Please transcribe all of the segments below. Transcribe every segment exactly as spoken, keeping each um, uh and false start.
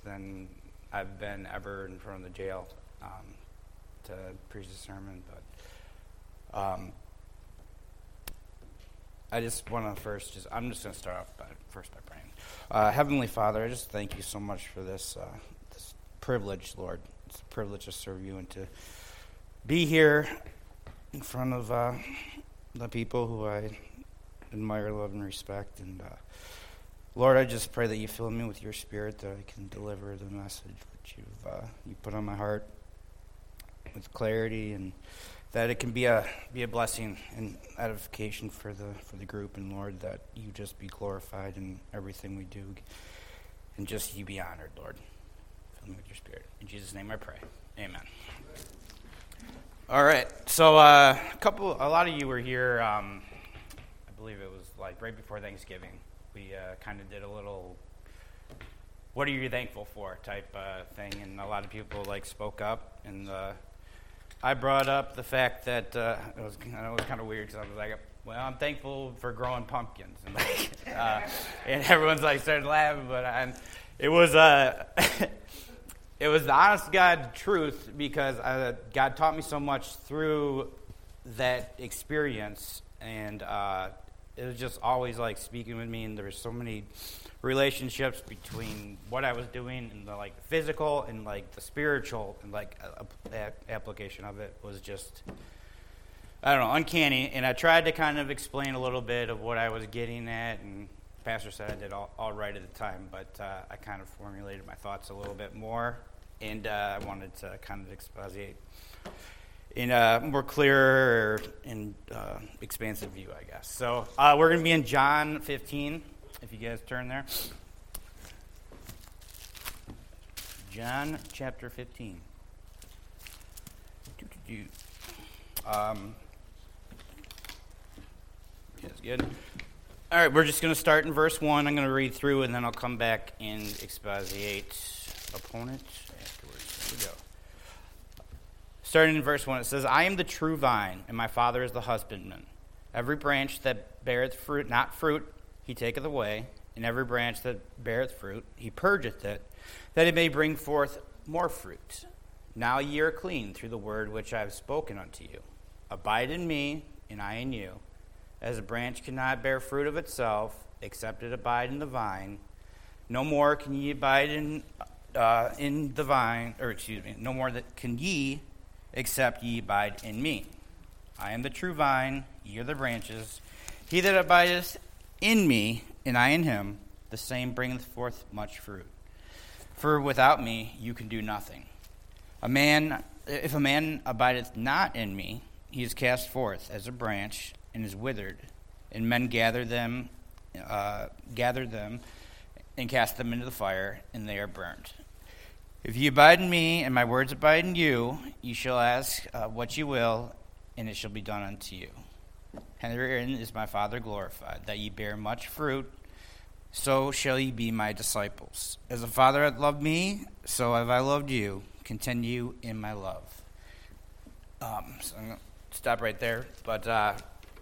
than I've been ever in front of the jail um, to preach the sermon. But um, I just want to first just, I'm just going to start off by, first by praying. Uh, Heavenly Father, I just thank you so much for this, uh, this privilege, Lord. It's a privilege to serve you and to be here in front of uh, the people who I admire, love, and respect. And uh, Lord, I just pray that you fill me with your spirit, that I can deliver the message which you've uh, you put on my heart with clarity, and that it can be a be a blessing and edification for the for the group. And Lord, that you just be glorified in everything we do, and just you be honored, Lord. Fill me with your spirit. In Jesus' name I pray. Amen. All right. So uh, a couple, a lot of you were here. Um, I believe it was like right before Thanksgiving. We uh, kind of did a little, what are you thankful for type uh, thing, and a lot of people like spoke up, and uh, I brought up the fact that uh, it was, I know it was kind of weird because I was like, well, I'm thankful for growing pumpkins, and like, uh, and everyone's like started laughing, but I, it was uh, it was the honest to God truth, because uh, God taught me so much through that experience, and uh, it was just always like speaking with me, and there were so many relationships between what I was doing and the like physical and like the spiritual, and like a, a application of it was just, I don't know, uncanny. And I tried to kind of explain a little bit of what I was getting at, and Pastor said I did all, all right at the time, but uh, I kind of formulated my thoughts a little bit more, and uh, I wanted to kind of exposiate in a more clear and uh, expansive view, I guess. So uh, we're going to be in John fifteen, if you guys turn there. John chapter fifteen. Um, that's good. All right, we're just going to start in verse one. I'm going to read through, and then I'll come back and exposiate opponent afterwards. Here we go. Starting in verse one, it says, I am the true vine, and my Father is the husbandman. Every branch that beareth fruit, not fruit, he taketh away, and every branch that beareth fruit, he purgeth it, that it may bring forth more fruit. Now ye are clean through the word which I have spoken unto you. Abide in me, and I in you. As a branch cannot bear fruit of itself, except it abide in the vine, no more can ye abide in uh, in the vine, or excuse me, no more that can ye, except ye abide in me. I am the true vine, ye are the branches. He that abideth in me, and I in him, the same bringeth forth much fruit. For without me you can do nothing. A man, if a man abideth not in me, he is cast forth as a branch and is withered, and men gather them, uh, gather them, and cast them into the fire, and they are burned. If ye abide in me, and my words abide in you, ye shall ask uh, what ye will, and it shall be done unto you. Herein is my Father glorified, that ye bear much fruit, so shall ye be my disciples. As the Father hath loved me, so have I loved you. Continue in my love. Um, so I'm going to stop right there. But, uh,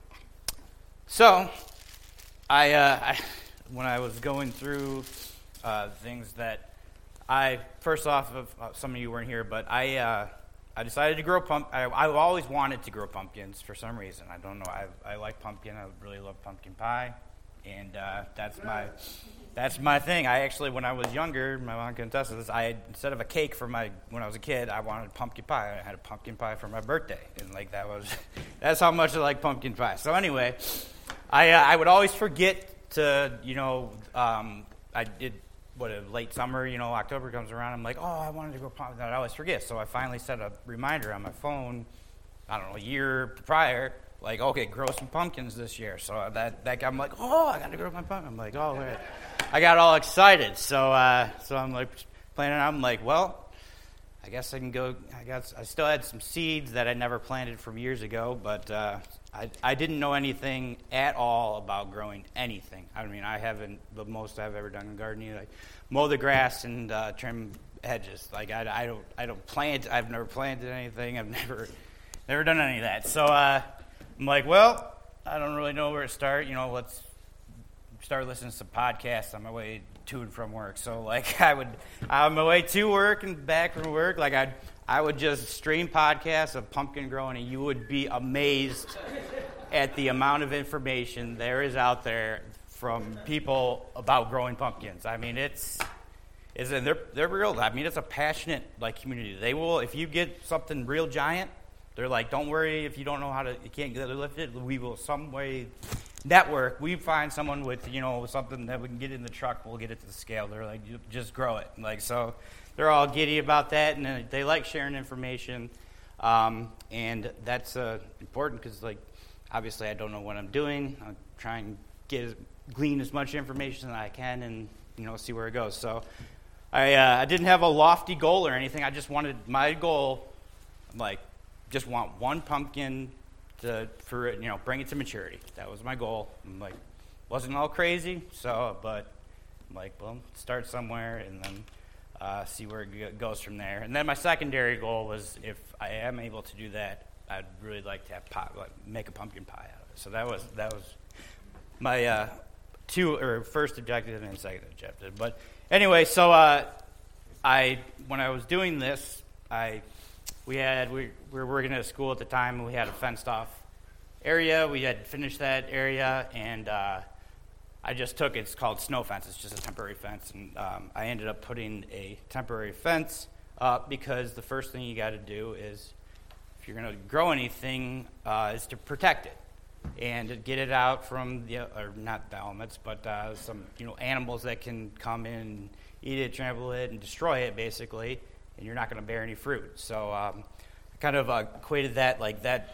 so, I, uh, I, when I was going through uh, things that I, first off, uh, some of you weren't here, but I uh, I decided to grow pump. I, I've always wanted to grow pumpkins for some reason. I don't know. I I like pumpkin. I really love pumpkin pie, and uh, that's my that's my thing. I actually, when I was younger, my mom can attest to this. I instead of a cake for my when I was a kid, I wanted pumpkin pie. I had a pumpkin pie for my birthday, and like that was that's how much I like pumpkin pie. So anyway, I uh, I would always forget to you know um, I did. What a late summer, you know, October comes around, I'm like, oh, I wanted to grow pumpkins. I always forget. So I finally set a reminder on my phone, I don't know, a year prior, like, okay, grow some pumpkins this year. So that, that I'm like, oh, I got to grow my pumpkin. I'm like, oh, wait. I got all excited. So uh, so I'm like planning, I'm like, well, I guess I can go, I guess I still had some seeds that I never planted from years ago, but uh, I, I didn't know anything at all about growing anything. I mean, I haven't, the most I've ever done in gardening, like mow the grass and uh, trim hedges. Like I, I don't, I don't plant. I've never planted anything. I've never, never done any of that. So uh, I'm like, well, I don't really know where to start. You know, let's start listening to some podcasts on my way to and from work. So like I would, on my way to work and back from work, like I'd, I would just stream podcasts of pumpkin growing, and you would be amazed at the amount of information there is out there from people about growing pumpkins. I mean, it's, it's they're they're real. I mean, it's a passionate like community. They will, if you get something real giant, they're like, don't worry if you don't know how to, you can't get it lifted. We will some way network. We find someone with you know something that we can get in the truck. We'll get it to the scale. They're like, you just grow it. Like so. They're all giddy about that, and they like sharing information, um, and that's uh, important because, like, obviously I don't know what I'm doing. I'm trying to get glean as much information as I can, and you know, see where it goes. So, I uh, I didn't have a lofty goal or anything. I just wanted my goal, like, just want one pumpkin to for you know bring it to maturity. That was my goal. I'm like, wasn't all crazy, so but I'm like, well, start somewhere, and then. Uh, see where it goes from there. And then my secondary goal was, if I am able to do that, I'd really like to have pie, like make a pumpkin pie out of it. So that was that was my uh, two or first objective and second objective. But anyway, so uh, I when I was doing this, I we had we, we were working at a school at the time, and we had a fenced off area. We had finished that area, and uh, I just took, it's called snow fence, it's just a temporary fence, and um, I ended up putting a temporary fence up because the first thing you got to do is, if you're going to grow anything, uh, is to protect it, and to get it out from, the, or not the elements, but uh, some, you know, animals that can come in and eat it, trample it, and destroy it, basically, and you're not going to bear any fruit. So um, I kind of uh, equated that, like that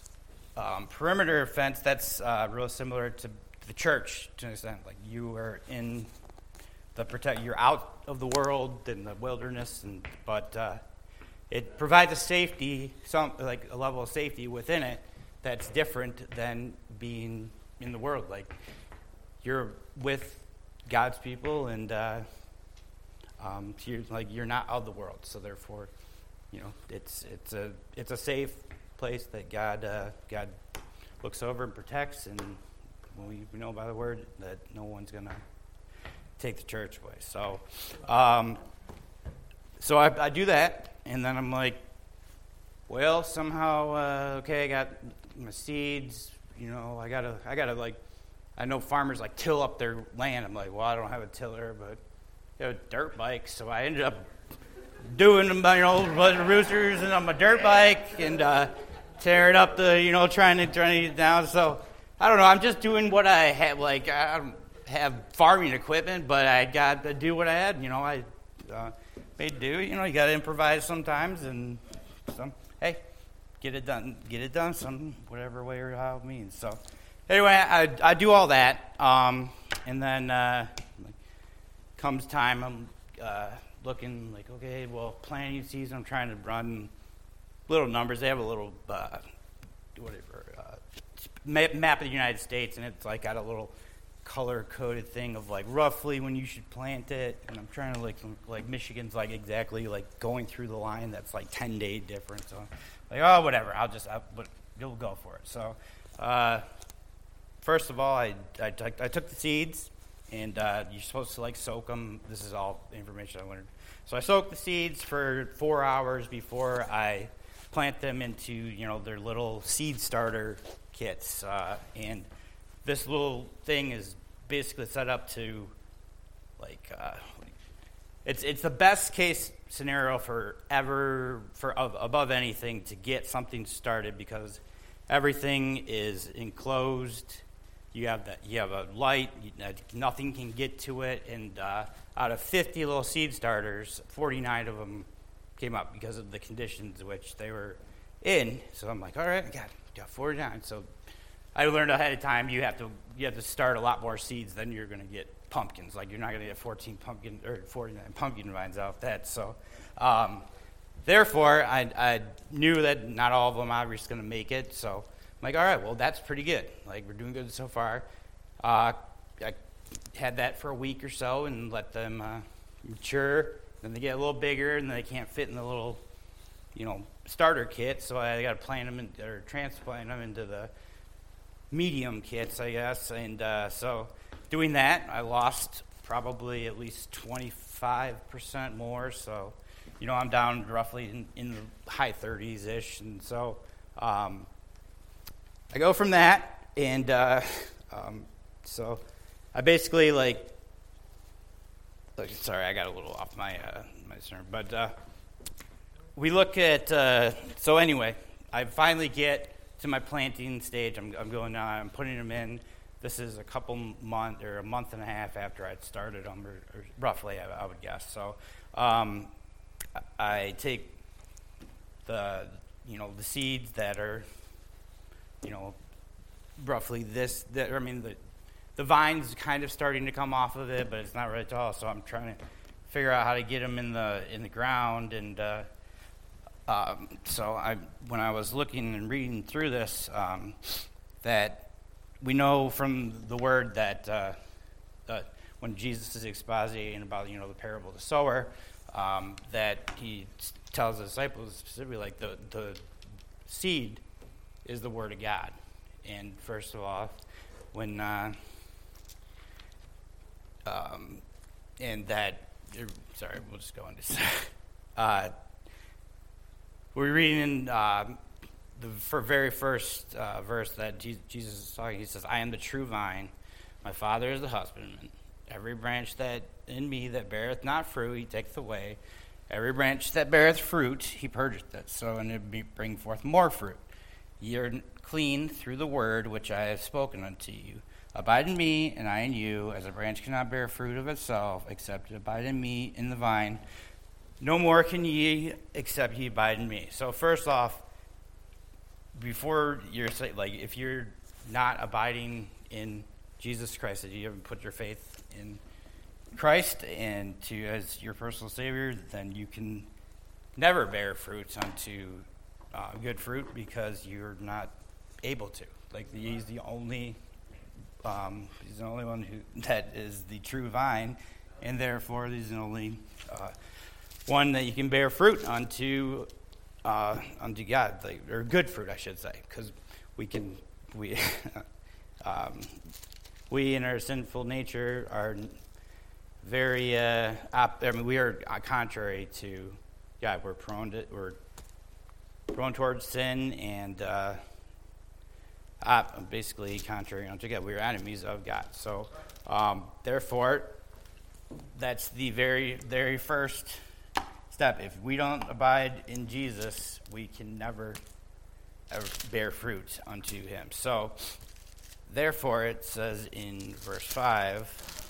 um, perimeter fence, that's uh, real similar to the church, to an extent. Like you are in the protect, you're out of the world in the wilderness, and but uh, it provides a safety, some like a level of safety within it that's different than being in the world. Like you're with God's people, and uh, um, you're like you're not of the world. So therefore, you know, it's it's a it's a safe place that God uh, God looks over and protects, and we, we know by the word that no one's going to take the church away. So um, so I, I do that, and then I'm like, well, somehow, uh, okay, I got my seeds, you know, I got to, I got to, like, I know farmers, like, till up their land. I'm like, well, I don't have a tiller, but I have a dirt bike, so I ended up doing, you know, a bunch of roosters and on my dirt bike and uh, tearing up the, you know, trying to, trying to get it down, so I don't know. I'm just doing what I have. Like I don't have farming equipment, but I got to do what I had. You know, I uh, made do. You know, you got to improvise sometimes, and some hey, get it done. Get it done. Some whatever way or how it means. So anyway, I I do all that, um, and then uh, comes time. I'm uh, looking like okay, well, planting season. I'm trying to run little numbers. They have a little uh, whatever. Uh, map of the United States, and it's like got a little color-coded thing of like roughly when you should plant it, and I'm trying to like like Michigan's like exactly like going through the line that's like ten day difference. So like oh whatever, I'll just I, but you'll go for it. So uh, first of all, I I, t- I took the seeds, and uh, you're supposed to like soak them. This is all information I learned. So I soaked the seeds for four hours before I plant them into you know their little seed starter kits, uh, and this little thing is basically set up to, like, uh, it's it's the best case scenario for ever for of, above anything to get something started because everything is enclosed. You have that you have a light, you, uh, nothing can get to it, and uh, out of fifty little seed starters, forty-nine of them came up because of the conditions which they were in. So I'm like, all right, I got. Got forty-nine. So I learned ahead of time you have to you have to start a lot more seeds than you're going to get pumpkins. Like you're not going to get fourteen pumpkin or forty-nine pumpkin vines out of that. So um, therefore, I, I knew that not all of them are just going to make it. So I'm like, all right, well that's pretty good. Like we're doing good so far. Uh, I had that for a week or so and let them uh, mature. Then they get a little bigger and they can't fit in the little, you know, starter kit, so I got to plant them in, or transplant them into the medium kits, I guess. And uh, so doing that, I lost probably at least twenty-five percent more. So, you know, I'm down roughly in, in the high thirties-ish. And so um, I go from that, and uh, um, so I basically, like, like, sorry, I got a little off my, uh, my sermon, but uh, we look at, uh, so anyway, I finally get to my planting stage. I'm, I'm going, uh, I'm putting them in. This is a couple month or a month and a half after I'd started them, or, or roughly, I, I would guess. So, um, I take the, you know, the seeds that are, you know, roughly this. That, I mean, the the vine's kind of starting to come off of it, but it's not really tall. So I'm trying to figure out how to get them in the in the ground. And uh, um, so I, when I was looking and reading through this, um, that. We know from the word that uh, uh, when Jesus is expositing about, you know, the parable of the sower, um, that he tells the disciples specifically, like, the, the seed is the word of God. And first of all, when, uh, um, and that, sorry, we'll just go on this. uh, we're reading in uh, the for very first uh, verse that Jesus is talking. He says, I am the true vine, my Father is the husbandman. Every branch that in me that beareth not fruit, he taketh away. Every branch that beareth fruit, he purgeth it, so and it be, bring forth more fruit. Ye are clean through the word which I have spoken unto you. Abide in me, and I in you, as a branch cannot bear fruit of itself, except it abide in me in the vine. No more can ye, except ye abide in me. So first off, before you're like, if you're not abiding in Jesus Christ, if you haven't put your faith in Christ and to as your personal Savior, then you can never bear fruit unto uh, good fruit because you're not able to. Like, he's the only, um, he's the only one who that is the true vine, and therefore he's the only uh, one that you can bear fruit unto. Uh, unto God, like, or good fruit, I should say, because we can, we, um, we in our sinful nature are very, uh, op- I mean, we are contrary to God. We're prone to, we're prone towards sin, and uh, op- basically contrary unto God. We are enemies of God. So, um, therefore, that's the very, very first step. If we don't abide in Jesus, we can never ever bear fruit unto him. So, therefore, it says in verse five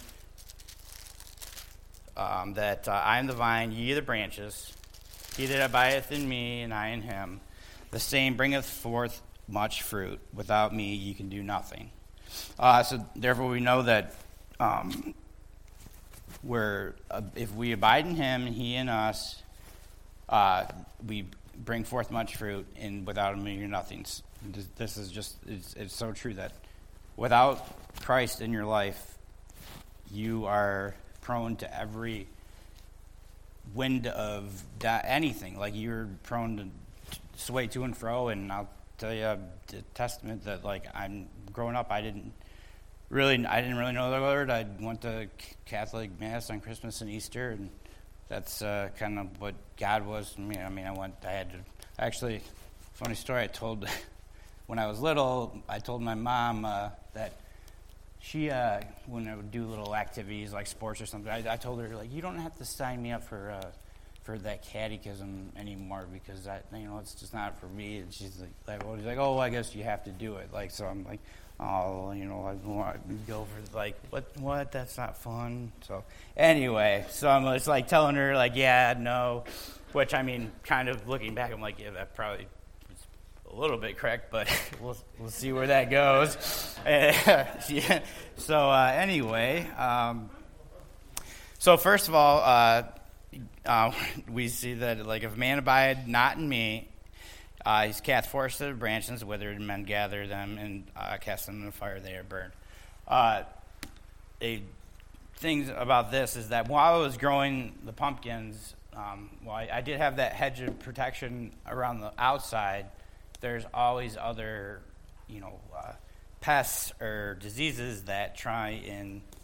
um, that uh, I am the vine, ye the branches. He that abideth in me, and I in him, the same bringeth forth much fruit. Without me, ye can do nothing. Uh, so, therefore, we know that um, Where uh, if we abide in him, he in us, uh, we bring forth much fruit, and without him you're nothing. This, this is just, it's, it's so true that without Christ in your life, you are prone to every wind of da- anything. Like, you're prone to sway to and fro, and I'll tell you a testament that, like, I'm growing up, I didn't Really, I didn't really know the Lord. I went to Catholic Mass on Christmas and Easter, and that's uh, kind of what God was to me. I mean, I went, I had to, actually, funny story, I told, when I was little, I told my mom uh, that she, uh, when I would do little activities like sports or something, I, I told her, like, you don't have to sign me up for uh, for that catechism anymore because that, you know, it's just not for me. And she's like, like, well, she's like, oh, I guess you have to do it. Like, so I'm like, oh, you know, I want to go for, like, what, what, that's not fun. So, anyway, so I'm just, like, telling her, like, yeah, no, which, I mean, kind of looking back, I'm like, yeah, that probably was a little bit correct, but we'll we'll see where that goes. yeah. So, uh, anyway, um, so first of all, uh, uh, we see that, like, if a man abide not in me, Uh, he's cast forth to the branches, withered, and men gather them and uh, cast them in the fire, they are burned. Uh, a thing about this is that while I was growing the pumpkins, um, well, I, I did have that hedge of protection around the outside. There's always other, you know, uh, pests or diseases that try and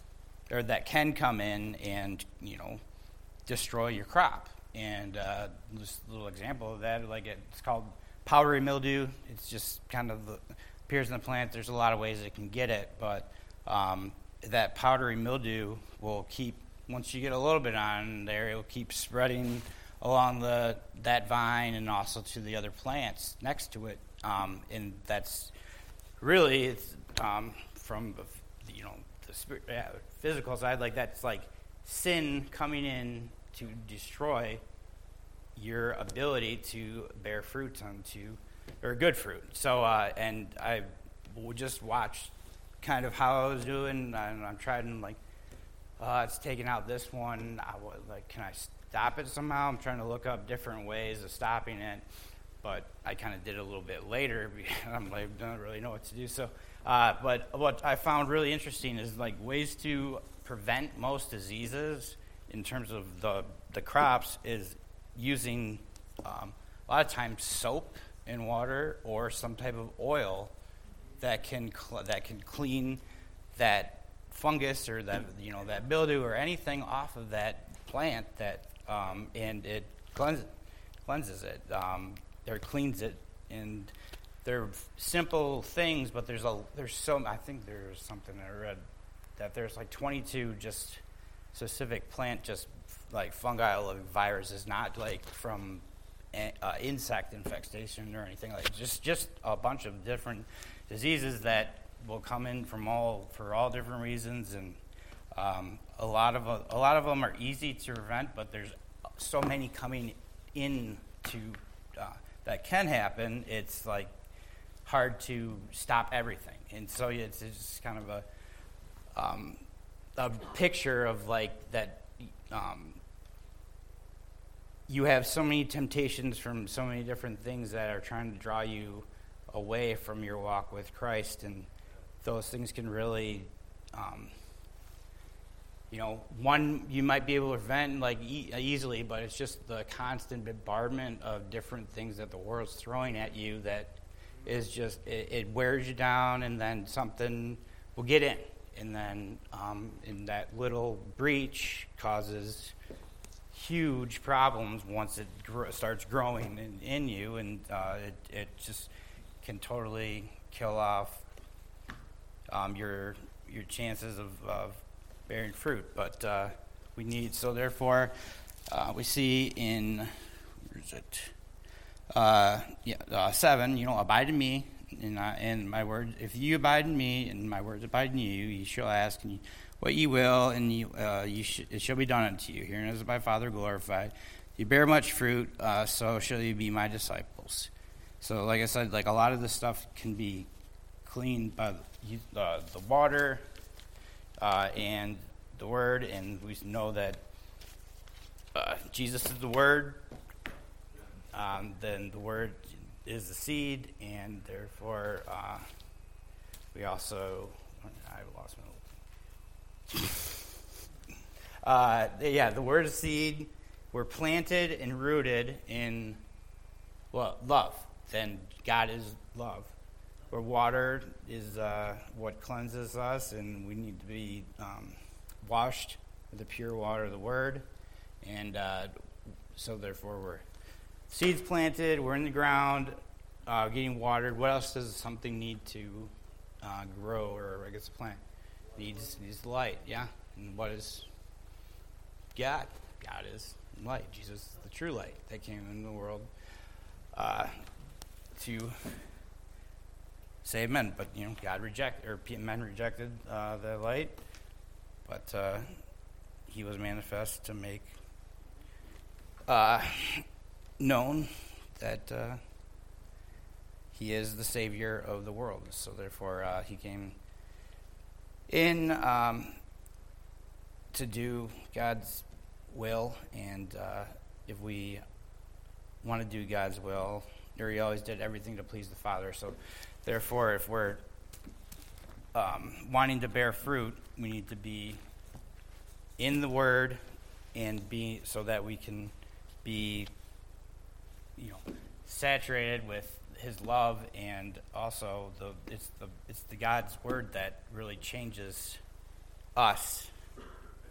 or that can come in and, you know, destroy your crop. And uh, just a little example of that, like it's called powdery mildew. It's just kind of the, appears in the plant. There's a lot of ways it can get it, but um, that powdery mildew will keep, once you get a little bit on there, it will keep spreading along the that vine and also to the other plants next to it. Um, and that's really, it's, um, from the, you know, the spirit, uh, physical side, like that's like sin coming in to destroy your ability to bear fruit unto, or good fruit. So, uh, and I would just watch kind of how I was doing, and I'm trying like, uh, it's taking out this one. I was like, can I stop it somehow? I'm trying to look up different ways of stopping it, but I kind of did it a little bit later because I'm like, I don't really know what to do. So, uh, but what I found really interesting is like ways to prevent most diseases in terms of the the crops is using um, a lot of times soap and water or some type of oil that can cl- that can clean that fungus or that, you know, that mildew or anything off of that plant, that um, and it cleanses cleanses it um, or cleans it. And they're simple things, but there's a there's so I think there's something I read that there's like twenty-two just specific plant just like fungal viruses, not like from uh, insect infestation or anything, like just just a bunch of different diseases that will come in from all for all different reasons. And um, a lot of a lot of them are easy to prevent, but there's so many coming in to uh, that can happen. It's like hard to stop everything, and so it's, it's just kind of a um, a picture of like that. Um, you have so many temptations from so many different things that are trying to draw you away from your walk with Christ, and those things can really, um, you know, one you might be able to prevent like e- easily, but it's just the constant bombardment of different things that the world's throwing at you that is just it, it wears you down, and then something will get in, and then um, and that little breach causes huge problems once it gr- starts growing in, in you, and uh, it, it just can totally kill off um, your your chances of, of bearing fruit. But uh, we need, so therefore, uh, we see in, where is it? Uh, yeah, uh, seven, you know, abide in me, and, uh, and my word, if you abide in me, and my words abide in you, you shall ask, and you, what ye will, and you, uh, you sh- it shall be done unto you. Herein is my Father glorified. You bear much fruit, uh, so shall you be my disciples. So, like I said, like a lot of this stuff can be cleaned by the, uh, the water uh, and the Word, and we know that uh, Jesus is the Word. Um, then the Word is the seed, and therefore uh, we also. I lost my. uh, yeah, the word is seed. We're planted and rooted in, well, love. Then God is love. Where water is uh, what cleanses us, and we need to be um, washed with the pure water of the Word. And uh, so, therefore, we're seeds planted. We're in the ground, uh, getting watered. What else does something need to uh, grow, or I guess a plant? Needs needs light, yeah. And what is God? God is light. Jesus is the true light that came into the world uh, to save men. But you know, God rejected, or men rejected uh, the light. But uh, He was manifest to make uh, known that uh, He is the Savior of the world. So therefore, uh, He came in um, to do God's will, and uh, if we want to do God's will, or He always did everything to please the Father. So therefore, if we're um, wanting to bear fruit, we need to be in the Word, and be so that we can be, you know, saturated with His love, and also the it's the it's the God's Word that really changes us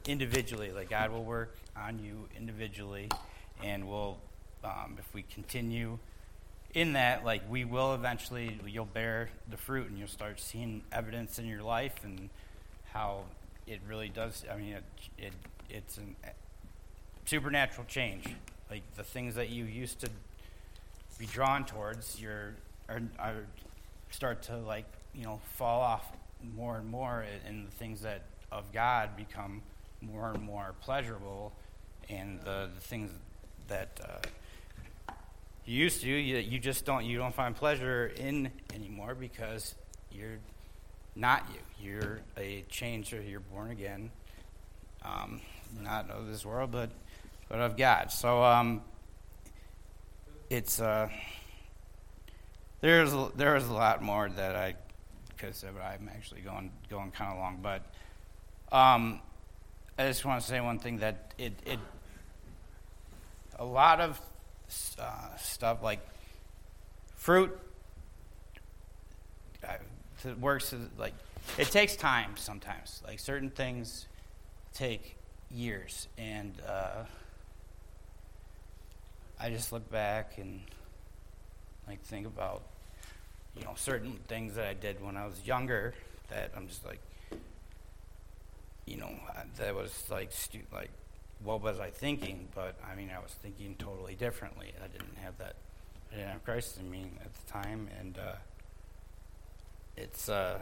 individually. Like God will work on you individually, and we'll, um, if we continue in that, like we will eventually, you'll bear the fruit, and you'll start seeing evidence in your life and how it really does. I mean, it, it it's a supernatural change. Like the things that you used to be drawn towards, you're are, are start to like you know fall off more and more, and the things that of God become more and more pleasurable, and the, the things that uh, you used to you, you just don't you don't find pleasure in anymore because you're not you. You're a changer. You're born again, um, not of this world, but but of God. So um, it's uh, there's there's a lot more that I could say, but I'm actually going going kind of long. But um, I just want to say one thing, that it it a lot of uh, stuff like fruit uh, it works like it takes time sometimes. Like certain things take years, and uh, I just look back and like think about you know certain things that I did when I was younger that I'm just like you know that was like stu- like what was I thinking? But I mean I was thinking totally differently. I didn't have that. I didn't have Christ in me at the time, and uh, it's uh,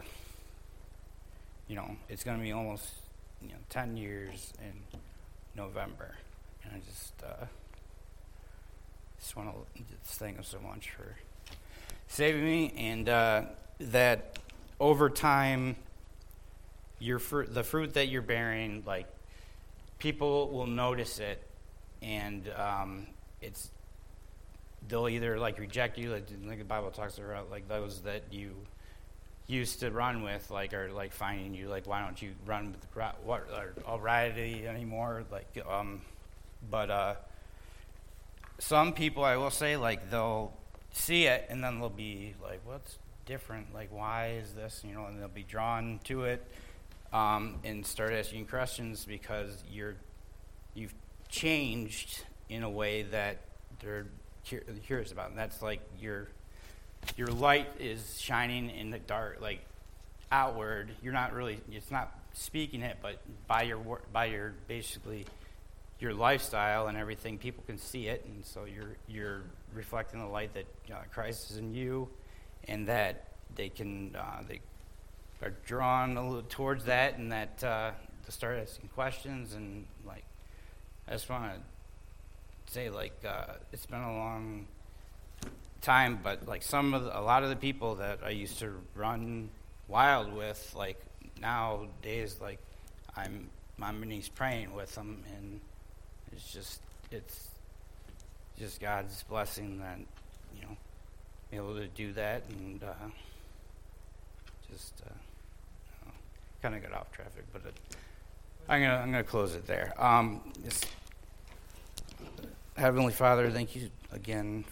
you know it's going to be almost you know ten years in November, and I just uh, just want to just thank him so much for saving me, and uh, that over time, your fr- the fruit that you're bearing, like people will notice it, and um, it's they'll either like reject you, like, like the Bible talks about, like those that you used to run with, like are like finding you, like why don't you run with the, what already anymore, like um, but uh, some people I will say like they'll see it and then they'll be like, what's different? Like why is this? You know, and they'll be drawn to it um, and start asking questions because you're you've changed in a way that they're curious about, and that's like your your light is shining in the dark, like outward. You're not really, it's not speaking it, but by your by your basically your lifestyle and everything, people can see it, and so you're you're reflecting the light that uh, Christ is in you, and that they can uh, they are drawn a little towards that, and that uh, to start asking questions. And like I just want to say, like uh, it's been a long time, but like some of the, a lot of the people that I used to run wild with, like nowadays, like I'm on my knees praying with them, and it's just it's just God's blessing that you know be able to do that, and uh, just uh, you know, kind of got off traffic, but it, I'm gonna I'm gonna close it there. Um, just, Heavenly Father, thank you again